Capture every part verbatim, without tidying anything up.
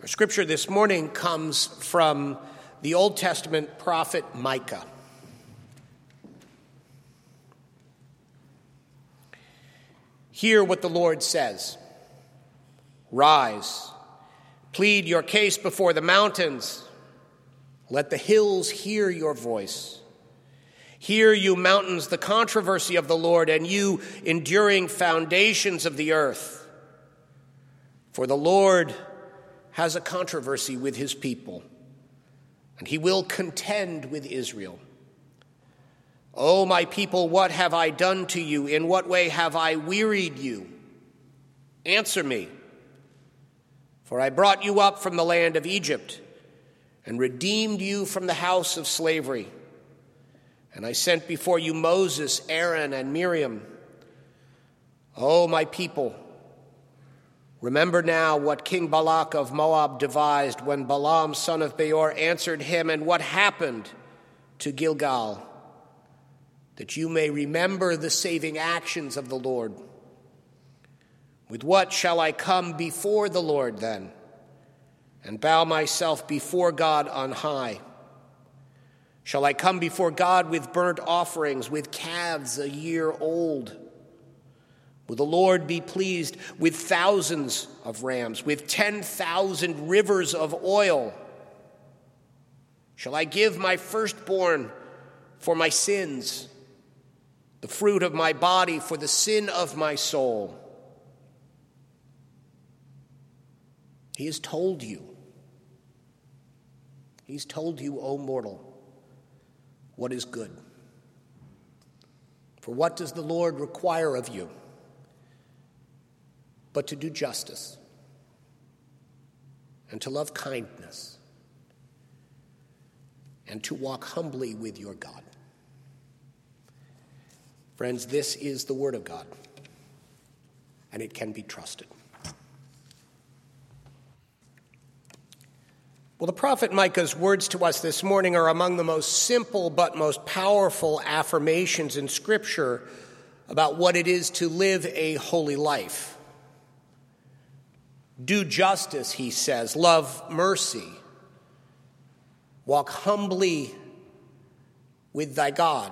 Our scripture this morning comes from the Old Testament prophet Micah. Hear what the Lord says. Rise, plead your case before the mountains. Let the hills hear your voice. Hear, you mountains, the controversy of the Lord, and you enduring foundations of the earth. For the Lord has a controversy with his people, and he will contend with Israel. O my people, what have I done to you? In what way have I wearied you? Answer me. For I brought you up from the land of Egypt and redeemed you from the house of slavery. And I sent before you Moses, Aaron, and Miriam. O my people, remember now what King Balak of Moab devised when Balaam, son of Beor, answered him, and what happened to Gilgal, that you may remember the saving actions of the Lord. With what shall I come before the Lord then, and bow myself before God on high? Shall I come before God with burnt offerings, with calves a year old? Will the Lord be pleased with thousands of rams, with ten thousand rivers of oil? Shall I give my firstborn for my sins, the fruit of my body for the sin of my soul? He has told you. He's told you, O mortal, what is good. For what does the Lord require of you? But to do justice, and to love kindness, and to walk humbly with your God. Friends, this is the word of God, and it can be trusted. Well, the prophet Micah's words to us this morning are among the most simple but most powerful affirmations in Scripture about what it is to live a holy life. Do justice, he says, love mercy, walk humbly with thy God.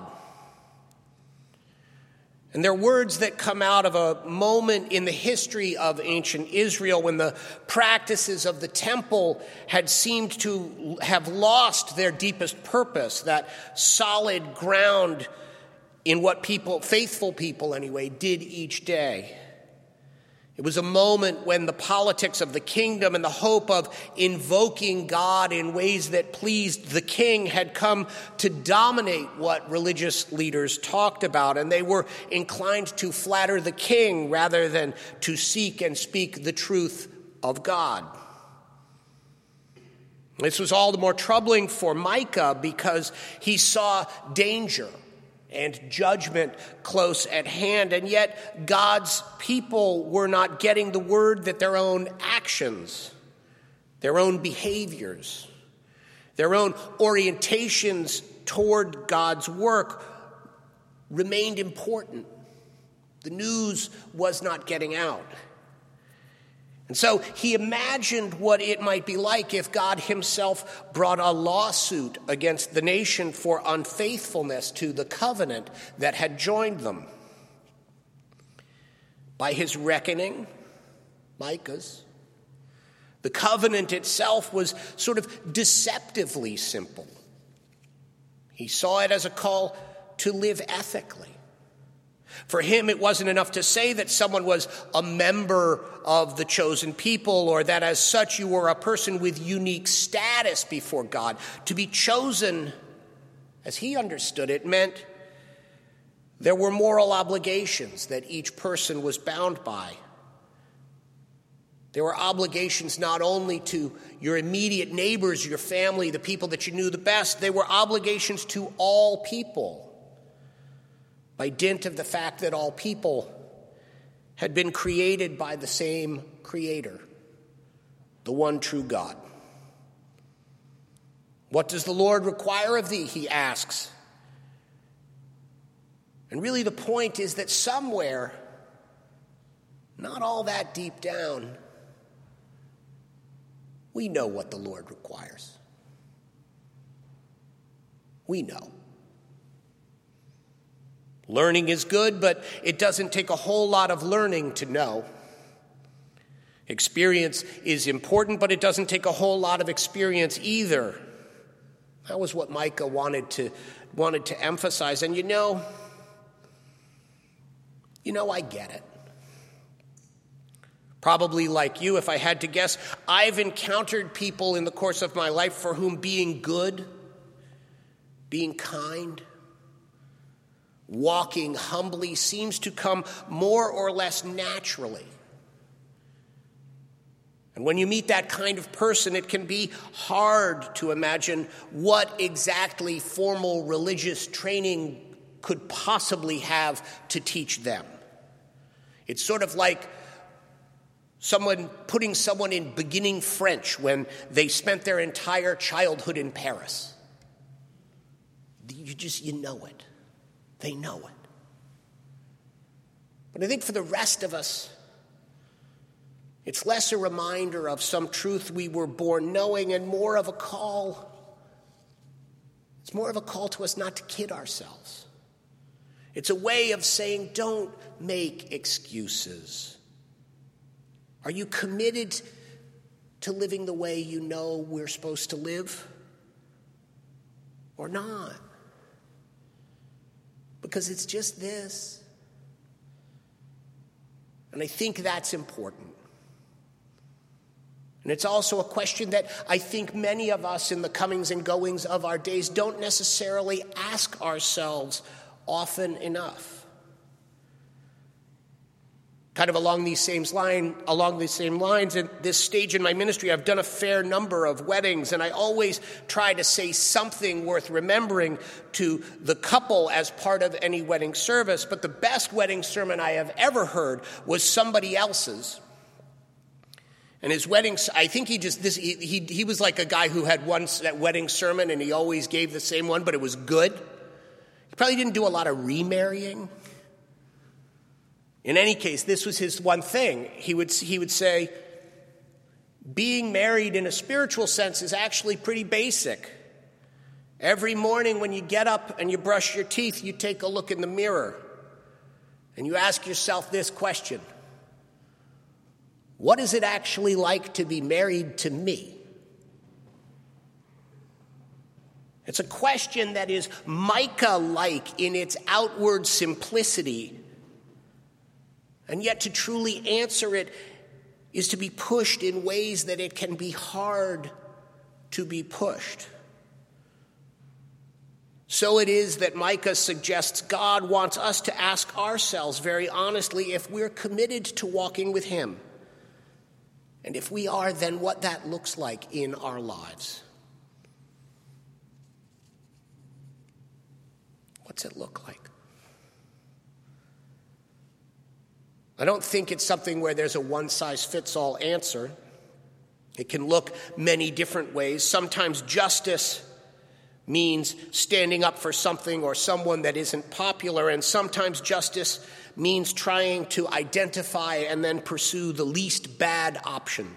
And they're words that come out of a moment in the history of ancient Israel when the practices of the temple had seemed to have lost their deepest purpose, that solid ground in what people, faithful people anyway, did each day. It was a moment when the politics of the kingdom and the hope of invoking God in ways that pleased the king had come to dominate what religious leaders talked about, and they were inclined to flatter the king rather than to seek and speak the truth of God. This was all the more troubling for Micah because he saw danger and judgment close at hand, and yet God's people were not getting the word that their own actions, their own behaviors, their own orientations toward God's work remained important. The news was not getting out. And so he imagined what it might be like if God himself brought a lawsuit against the nation for unfaithfulness to the covenant that had joined them. By his reckoning, Micah's, the covenant itself was sort of deceptively simple. He saw it as a call to live ethically. For him, it wasn't enough to say that someone was a member of the chosen people or that as such you were a person with unique status before God. To be chosen, as he understood it, meant there were moral obligations that each person was bound by. There were obligations not only to your immediate neighbors, your family, the people that you knew the best. They were obligations to all people, by dint of the fact that all people had been created by the same Creator, the one true God. What does the Lord require of thee, he asks. And really the point is that somewhere, not all that deep down, We know what the Lord requires. We know. Learning is good, but it doesn't take a whole lot of learning to know. Experience is important, but it doesn't take a whole lot of experience either. That was what Micah wanted to wanted to emphasize. And you know, you know, I get it. Probably like you, if I had to guess, I've encountered people in the course of my life for whom being good, being kind, walking humbly seems to come more or less naturally. And when you meet that kind of person, it can be hard to imagine what exactly formal religious training could possibly have to teach them. It's sort of like someone putting someone in beginning French when they spent their entire childhood in Paris. You just, you know it. They know it. But I think for the rest of us, it's less a reminder of some truth we were born knowing and more of a call. It's more of a call to us not to kid ourselves. It's a way of saying, don't make excuses. Are you committed to living the way you know we're supposed to live? Or not? Because it's just this. And I think that's important. And it's also a question that I think many of us in the comings and goings of our days don't necessarily ask ourselves often enough. Kind of along these same line, along these same lines, at this stage in my ministry, I've done a fair number of weddings, and I always try to say something worth remembering to the couple as part of any wedding service. But the best wedding sermon I have ever heard was somebody else's. And his wedding, I think he just, this, he, he, he was like a guy who had one that wedding sermon and he always gave the same one, but it was good. He probably didn't do a lot of remarrying. In any case, this was his one thing. He would, he would say, being married in a spiritual sense is actually pretty basic. Every morning when you get up and you brush your teeth, you take a look in the mirror and you ask yourself this question: what is it actually like to be married to me? It's a question that is Micah-like in its outward simplicity. And yet to truly answer it is to be pushed in ways that it can be hard to be pushed. So it is that Micah suggests God wants us to ask ourselves very honestly if we're committed to walking with him. And if we are, then what that looks like in our lives. What's it look like? I don't think it's something where there's a one-size-fits-all answer. It can look many different ways. Sometimes justice means standing up for something or someone that isn't popular, and sometimes justice means trying to identify and then pursue the least bad option.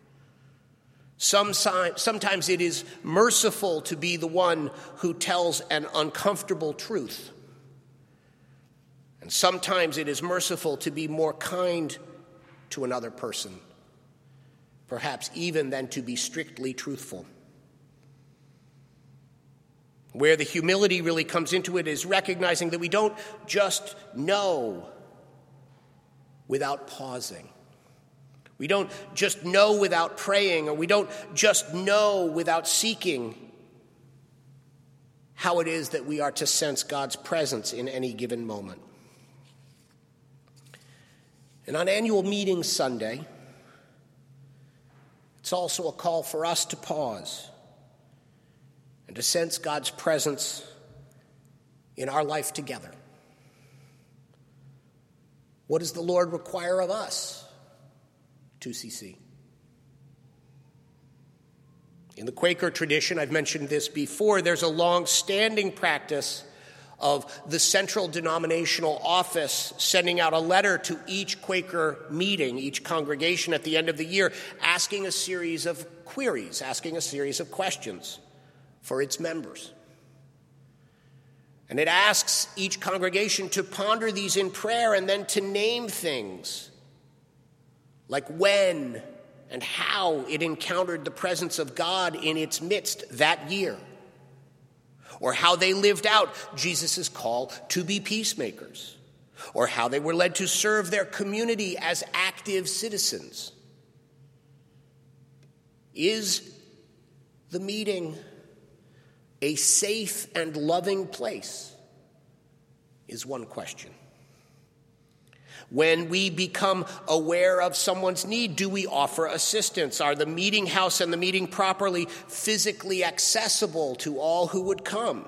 Sometimes it is merciful to be the one who tells an uncomfortable truth. And sometimes it is merciful to be more kind to another person, perhaps even than to be strictly truthful. Where the humility really comes into it is recognizing that we don't just know without pausing. We don't just know without praying, or we don't just know without seeking how it is that we are to sense God's presence in any given moment. And on annual meeting Sunday, it's also a call for us to pause and to sense God's presence in our life together. What does the Lord require of us, two C C? In the Quaker tradition, I've mentioned this before, there's a long-standing practice of the central denominational office sending out a letter to each Quaker meeting, each congregation at the end of the year, asking a series of queries, asking a series of questions for its members. And it asks each congregation to ponder these in prayer and then to name things like when and how it encountered the presence of God in its midst that year, or how they lived out Jesus' call to be peacemakers, or how they were led to serve their community as active citizens. Is the meeting a safe and loving place? Is one question. When we become aware of someone's need, do we offer assistance? Are the meeting house and the meeting properly physically accessible to all who would come?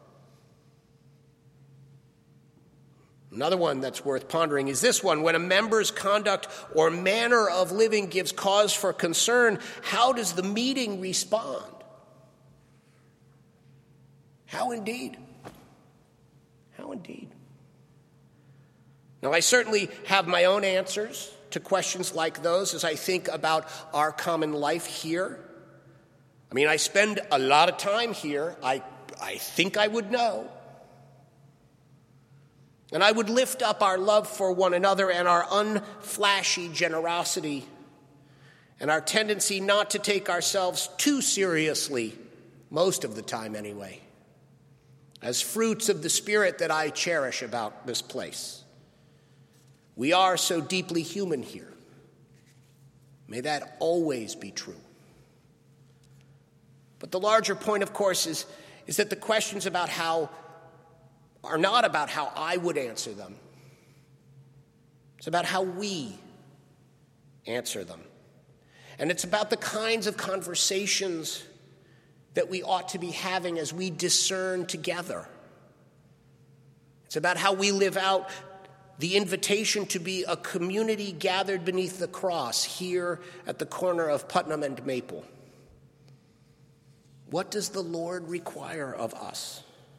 Another one that's worth pondering is this one. When a member's conduct or manner of living gives cause for concern, how does the meeting respond? How indeed? How indeed? Now, I certainly have my own answers to questions like those as I think about our common life here. I mean, I spend a lot of time here. I, I think I would know. And I would lift up our love for one another and our unflashy generosity and our tendency not to take ourselves too seriously, most of the time anyway, as fruits of the spirit that I cherish about this place. We are so deeply human here. May that always be true. But the larger point, of course, is, is that the questions about how are not about how I would answer them. It's about how we answer them. And it's about the kinds of conversations that we ought to be having as we discern together. It's about how we live out the invitation to be a community gathered beneath the cross here at the corner of Putnam and Maple. What does the Lord require of us?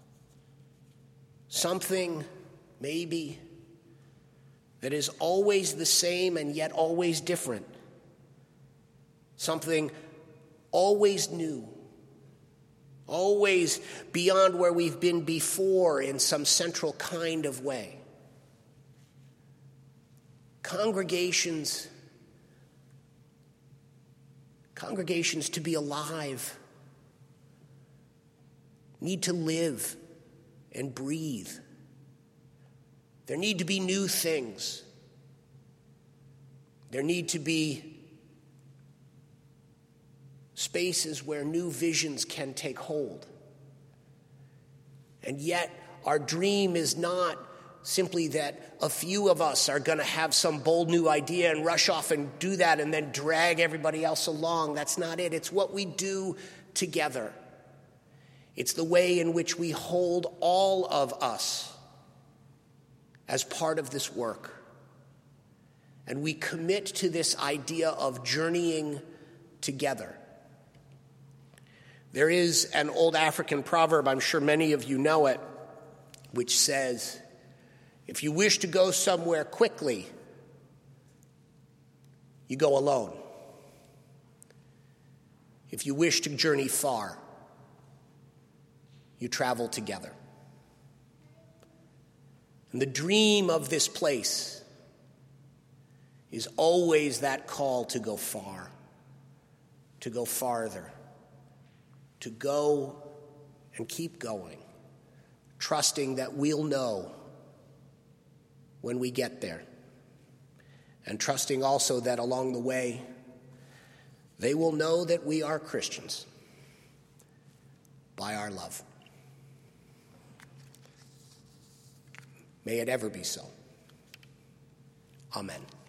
Something, maybe, that is always the same and yet always different. Something always new, always beyond where we've been before in some central kind of way. Congregations, congregations to be alive, need to live and breathe. There need to be new things. There need to be spaces where new visions can take hold. And yet, our dream is not simply that a few of us are going to have some bold new idea and rush off and do that and then drag everybody else along. That's not it. It's what we do together. It's the way in which we hold all of us as part of this work. And we commit to this idea of journeying together. There is an old African proverb, I'm sure many of you know it, which says, if you wish to go somewhere quickly, you go alone. If you wish to journey far, you travel together. And the dream of this place is always that call to go far, to go farther, to go and keep going, trusting that we'll know when we get there, and trusting also that along the way, they will know that we are Christians by our love. May it ever be so. Amen.